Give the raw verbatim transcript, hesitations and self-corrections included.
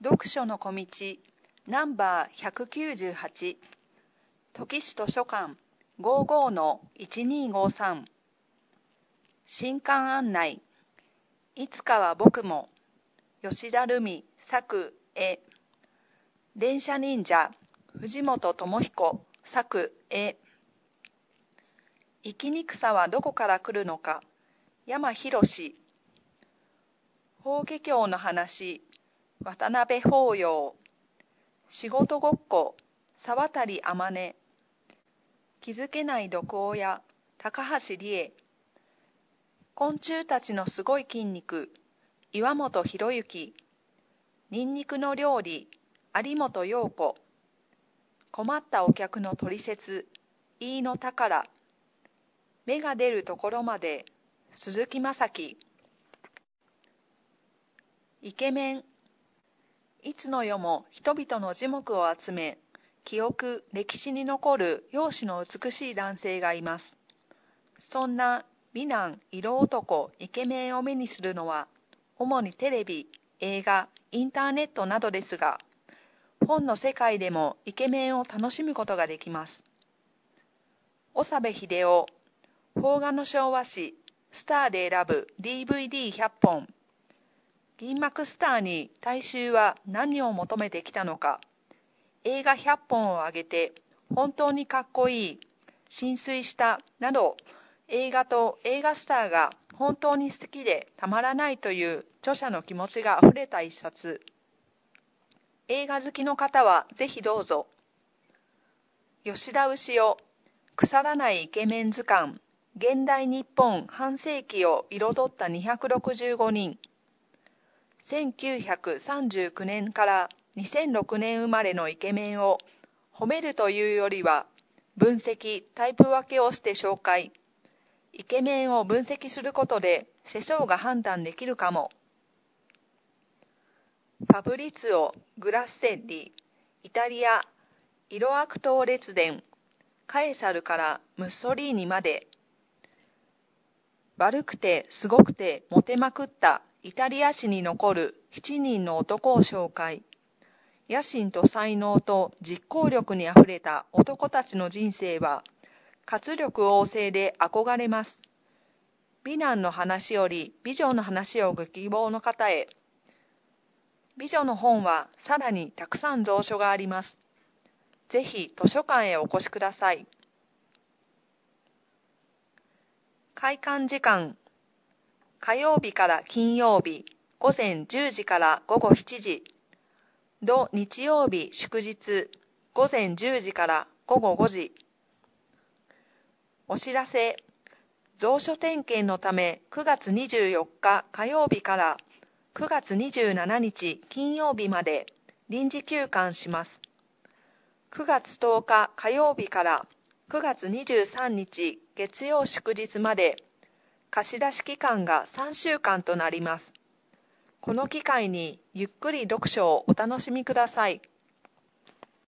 読書の小道ナンバーひゃくきゅうじゅうはち土岐市図書館 ごじゅうごのいちにーごさん 新刊案内いつかは僕も吉田留美作絵電車忍者藤本智彦作絵生きにくさはどこから来るのか山博法華経の話渡辺法要仕事ごっこ沢渡天音気づけない毒親高橋理恵昆虫たちのすごい筋肉岩本博之ニンニクの料理有本陽子困ったお客の取説飯野宝芽が出るところまで鈴木雅樹イケメンいつの世も人々の耳目を集め記憶歴史に残る容姿の美しい男性がいます。そんな美男色男イケメンを目にするのは主にテレビ映画インターネットなどですが本の世界でもイケメンを楽しむことができます。長部秀夫邦画の昭和史スターで選ぶ ディーブイディーひゃっぽん銀幕スターに大衆は何を求めてきたのか映画ひゃっぽんを挙げて本当にかっこいい心酔したなど映画と映画スターが本当に好きでたまらないという著者の気持ちがあふれた一冊映画好きの方はぜひどうぞ吉田牛尾腐らないイケメン図鑑現代日本半世紀を彩ったにひゃくろくじゅうごにんせんきゅうひゃくさんじゅうきゅうねんからにせんろくねん生まれのイケメンを褒めるというよりは分析タイプ分けをして紹介イケメンを分析することで世相が判断できるかもファブリツオ・グラッセッリイタリアイロアク島列伝カエサルからムッソリーニまで悪くてすごくてモテまくったイタリア史に残るしちにんの男を紹介野心と才能と実行力にあふれた男たちの人生は活力旺盛で憧れます美男の話より美女の話をご希望の方へ美女の本はさらにたくさん蔵書がありますぜひ図書館へお越しください開館時間火曜日から金曜日午前じゅうじから午後しちじ土日曜日祝日午前じゅうじから午後ごじお知らせ蔵書点検のためくがつにじゅうよっか火曜日からくがつにじゅうしちにち金曜日まで臨時休館しますくがつとおか火曜日からくがつにじゅうさんにち月曜祝日まで貸し出し期間がさんしゅうかんとなります。この機会にゆっくり読書をお楽しみください。